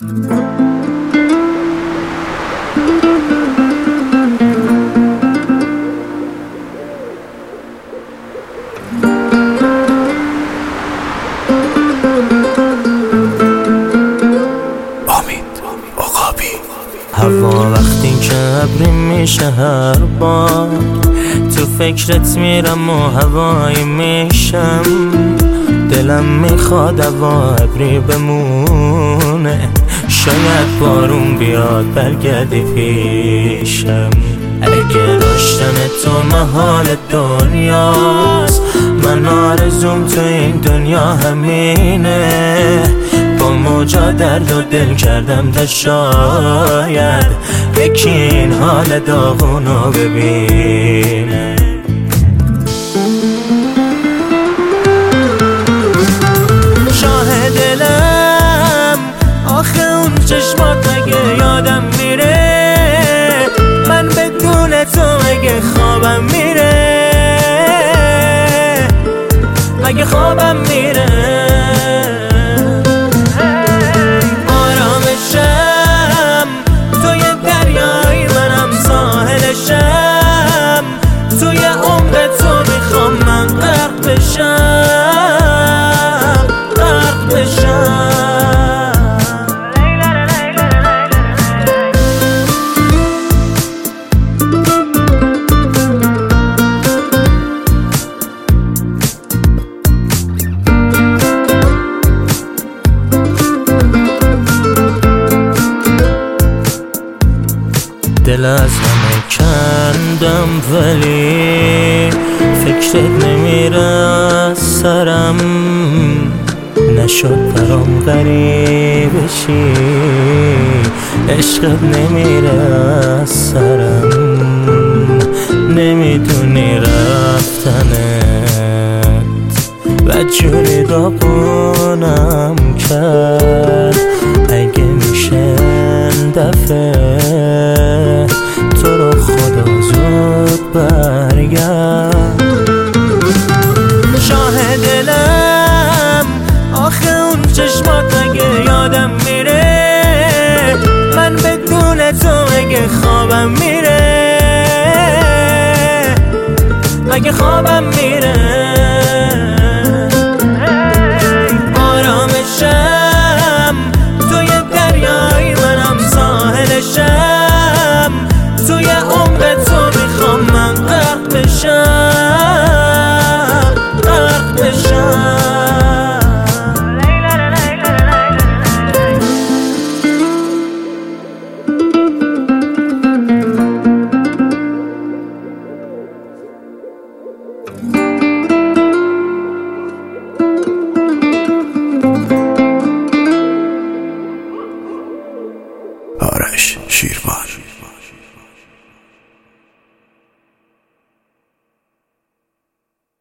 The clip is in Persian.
هوا وقتی که ابری میشه هر بار تو فکرت میرم و هوایی میشم، دلم میخواد هوا ابری بمونه، شاید بارون بیاد برگردی پیشم. اگه داشتن تو محال دنیاست، من آرزوم تو این دنیا همینه، با موجا درد و دل کردم تا شاید یکی این حال داغونو ببینه. شاه دلم آخه اون چشمات مگه یادم میره، من بدون تو مگه خوابم میره، مگه خوابم میره. آرامشم توی دریای منم ساحلشم، توی عمق تو میخوام من غرق بشم، غرق بشم. دل از همه کندم ولی فکرت نمیره از سرم، نشد برام غریبه چی عشقت نمیره از سرم، نمیدونی رفتنت بدجوری داغونم کرد. اگه میشه این دفعه تو رو خدا زود برگرد. شاه دلم آخه اون چشمات مگه یادم میره، من بدون تو مگه خوابم میره، مگه خوابم میره.